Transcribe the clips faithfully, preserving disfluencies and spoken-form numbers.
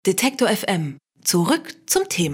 Detektor F M. Zurück zum Thema.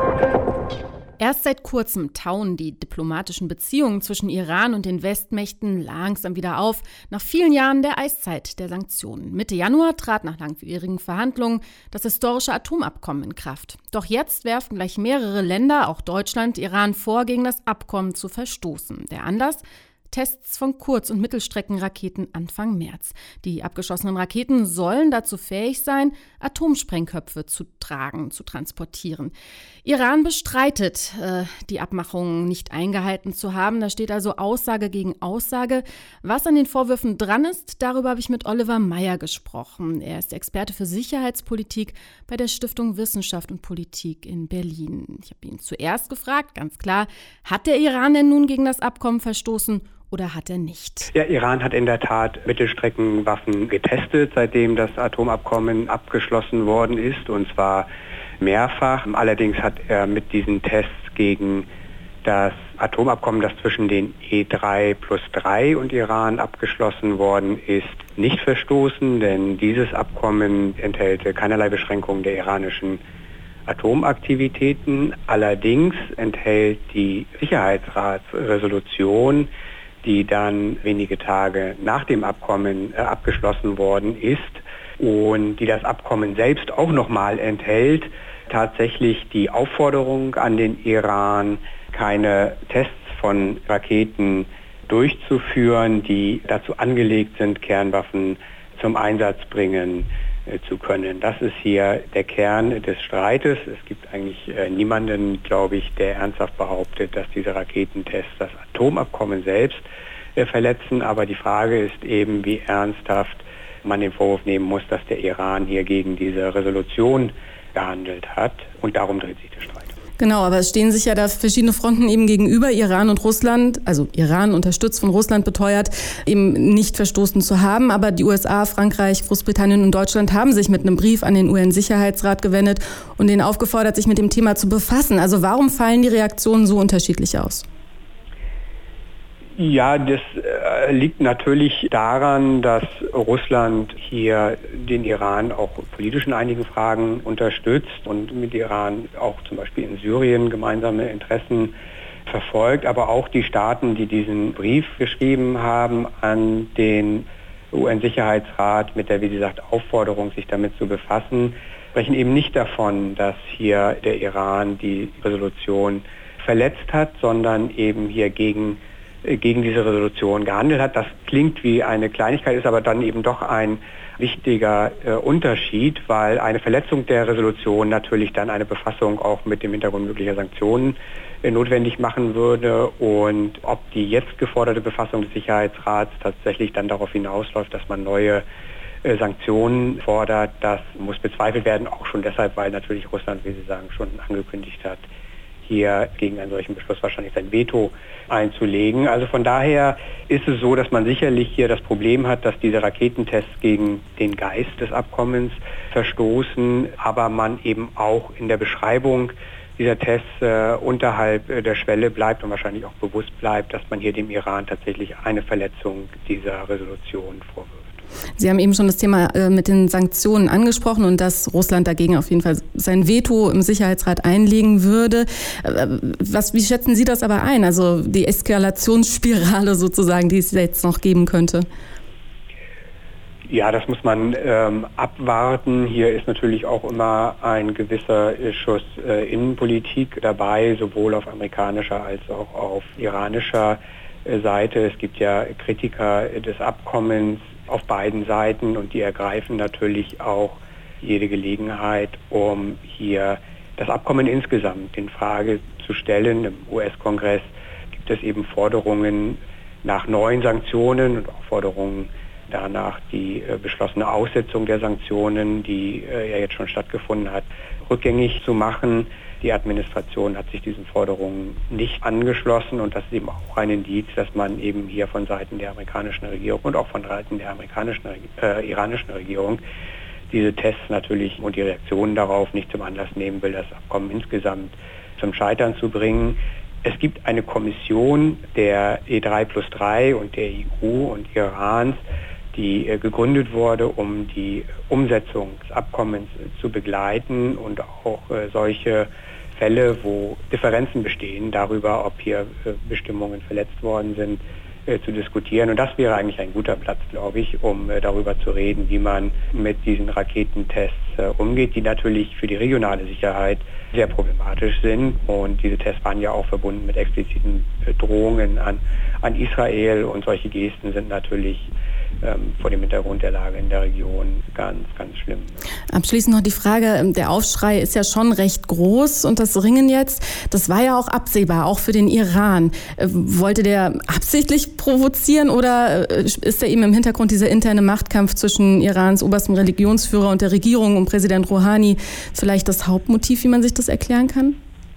Erst seit kurzem tauen die diplomatischen Beziehungen zwischen Iran und den Westmächten langsam wieder auf, nach vielen Jahren der Eiszeit der Sanktionen. Mitte Januar trat nach langwierigen Verhandlungen das historische Atomabkommen in Kraft. Doch jetzt werfen gleich mehrere Länder, auch Deutschland, Iran vor, gegen das Abkommen zu verstoßen. Der Anlass? Tests von Kurz- und Mittelstreckenraketen Anfang März. Die abgeschossenen Raketen sollen dazu fähig sein, Atomsprengköpfe zu tragen, zu transportieren. Iran bestreitet, äh, die Abmachungen nicht eingehalten zu haben. Da steht also Aussage gegen Aussage. Was an den Vorwürfen dran ist, darüber habe ich mit Oliver Meyer gesprochen. Er ist Experte für Sicherheitspolitik bei der Stiftung Wissenschaft und Politik in Berlin. Ich habe ihn zuerst gefragt, ganz klar, hat der Iran denn nun gegen das Abkommen verstoßen? Oder hat er nicht? Ja, Iran hat in der Tat Mittelstreckenwaffen getestet, seitdem das Atomabkommen abgeschlossen worden ist, und zwar mehrfach. Allerdings hat er mit diesen Tests gegen das Atomabkommen, das zwischen den E drei plus drei und Iran abgeschlossen worden ist, nicht verstoßen, denn dieses Abkommen enthält keinerlei Beschränkungen der iranischen Atomaktivitäten. Allerdings enthält die Sicherheitsratsresolution, die dann wenige Tage nach dem Abkommen äh, abgeschlossen worden ist und die das Abkommen selbst auch nochmal enthält, tatsächlich die Aufforderung an den Iran, keine Tests von Raketen durchzuführen, die dazu angelegt sind, Kernwaffen zum Einsatz bringen äh, zu können. Das ist hier der Kern des Streites. Es gibt eigentlich äh, niemanden, glaube ich, der ernsthaft behauptet, dass diese Raketentests das Atomabkommen selbst äh, verletzen. Aber die Frage ist eben, wie ernsthaft man den Vorwurf nehmen muss, dass der Iran hier gegen diese Resolution gehandelt hat. Und darum dreht sich der Streit. Genau, aber es stehen sich ja da verschiedene Fronten eben gegenüber. Iran und Russland, also Iran unterstützt von Russland beteuert, eben nicht verstoßen zu haben. Aber die U S A, Frankreich, Großbritannien und Deutschland haben sich mit einem Brief an den U N-Sicherheitsrat gewendet und den aufgefordert, sich mit dem Thema zu befassen. Also warum fallen die Reaktionen so unterschiedlich aus? Ja, das äh, liegt natürlich daran, dass Russland hier den Iran auch politisch in einigen Fragen unterstützt und mit Iran auch zum Beispiel in Syrien gemeinsame Interessen verfolgt, aber auch die Staaten, die diesen Brief geschrieben haben an den U N-Sicherheitsrat mit der, wie gesagt, Aufforderung, sich damit zu befassen, sprechen eben nicht davon, dass hier der Iran die Resolution verletzt hat, sondern eben hier gegen gegen diese Resolution gehandelt hat. Das klingt wie eine Kleinigkeit, ist aber dann eben doch ein wichtiger äh, Unterschied, weil eine Verletzung der Resolution natürlich dann eine Befassung auch mit dem Hintergrund möglicher Sanktionen äh, notwendig machen würde. Und ob die jetzt geforderte Befassung des Sicherheitsrats tatsächlich dann darauf hinausläuft, dass man neue äh, Sanktionen fordert, das muss bezweifelt werden, auch schon deshalb, weil natürlich Russland, wie Sie sagen, schon angekündigt hat, hier gegen einen solchen Beschluss wahrscheinlich sein Veto einzulegen. Also von daher ist es so, dass man sicherlich hier das Problem hat, dass diese Raketentests gegen den Geist des Abkommens verstoßen, aber man eben auch in der Beschreibung dieser Tests äh, unterhalb äh, der Schwelle bleibt und wahrscheinlich auch bewusst bleibt, dass man hier dem Iran tatsächlich eine Verletzung dieser Resolution vorwirft. Sie haben eben schon das Thema äh, mit den Sanktionen angesprochen und dass Russland dagegen auf jeden Fall sein Veto im Sicherheitsrat einlegen würde. Äh, was, wie schätzen Sie das aber ein? Also die Eskalationsspirale sozusagen, die es jetzt noch geben könnte? Ja, das muss man ähm, abwarten. Hier ist natürlich auch immer ein gewisser Schuss äh, Innenpolitik dabei, sowohl auf amerikanischer als auch auf iranischer äh, Seite. Es gibt ja Kritiker des Abkommens auf beiden Seiten und die ergreifen natürlich auch jede Gelegenheit, um hier das Abkommen insgesamt in Frage zu stellen. Im U S-Kongress gibt es eben Forderungen nach neuen Sanktionen und auch Forderungen danach, die äh, beschlossene Aussetzung der Sanktionen, die äh, ja jetzt schon stattgefunden hat, rückgängig zu machen. Die Administration hat sich diesen Forderungen nicht angeschlossen und das ist eben auch ein Indiz, dass man eben hier von Seiten der amerikanischen Regierung und auch von Seiten der amerikanischen, äh, iranischen Regierung diese Tests natürlich und die Reaktionen darauf nicht zum Anlass nehmen will, das Abkommen insgesamt zum Scheitern zu bringen. Es gibt eine Kommission der E drei plus drei und der E U und Irans, die gegründet wurde, um die Umsetzung des Abkommens zu begleiten und auch solche Fälle, wo Differenzen bestehen darüber, ob hier Bestimmungen verletzt worden sind, zu diskutieren. Und das wäre eigentlich ein guter Platz, glaube ich, um darüber zu reden, wie man mit diesen Raketentests umgeht, die natürlich für die regionale Sicherheit sehr problematisch sind. Und diese Tests waren ja auch verbunden mit expliziten Drohungen an, an Israel. Und solche Gesten sind natürlich ähm, vor dem Hintergrund der Lage in der Region ganz, ganz schlimm. Abschließend noch die Frage, der Aufschrei ist ja schon recht groß und das Ringen jetzt, das war ja auch absehbar, auch für den Iran. Wollte der absichtlich provozieren oder ist da eben im Hintergrund dieser interne Machtkampf zwischen Irans oberstem Religionsführer und der Regierung und Präsident Rouhani vielleicht das Hauptmotiv, wie man sich das erklären kann?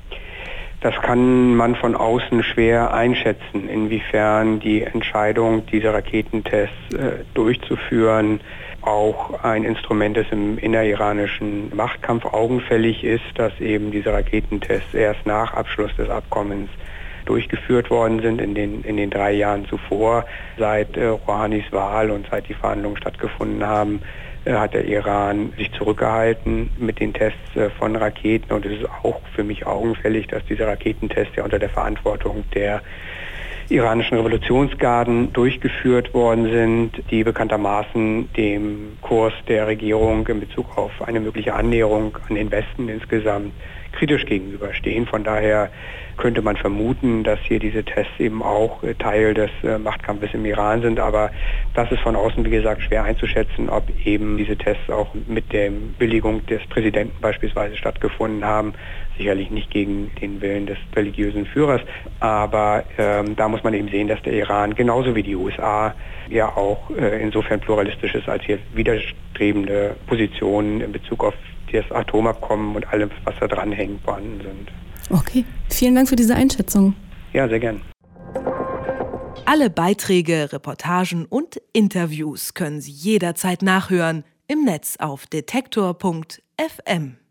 Das kann man von außen schwer einschätzen, inwiefern die Entscheidung, diese Raketentests äh, durchzuführen, auch ein Instrument ist im inneriranischen Machtkampf. Augenfällig ist, dass eben diese Raketentests erst nach Abschluss des Abkommens durchgeführt worden sind in den, in den drei Jahren zuvor. Seit äh, Rouhanis Wahl und seit die Verhandlungen stattgefunden haben, äh, hat der Iran sich zurückgehalten mit den Tests äh, von Raketen. Und es ist auch für mich augenfällig, dass diese Raketentests ja unter der Verantwortung der iranischen Revolutionsgarden durchgeführt worden sind, die bekanntermaßen dem Kurs der Regierung in Bezug auf eine mögliche Annäherung an den Westen insgesamt kritisch gegenüberstehen. Von daher könnte man vermuten, dass hier diese Tests eben auch Teil des äh, Machtkampfes im Iran sind. Aber das ist von außen, wie gesagt, schwer einzuschätzen, ob eben diese Tests auch mit der Billigung des Präsidenten beispielsweise stattgefunden haben. Sicherlich nicht gegen den Willen des religiösen Führers. Aber ähm, da muss man eben sehen, dass der Iran genauso wie die U S A ja auch äh, insofern pluralistisch ist, als hier widerstrebende Positionen in Bezug auf das Atomabkommen und allem, was da dran hängt, vorhanden sind. Okay, vielen Dank für diese Einschätzung. Ja, sehr gern. Alle Beiträge, Reportagen und Interviews können Sie jederzeit nachhören im Netz auf detektor punkt f m.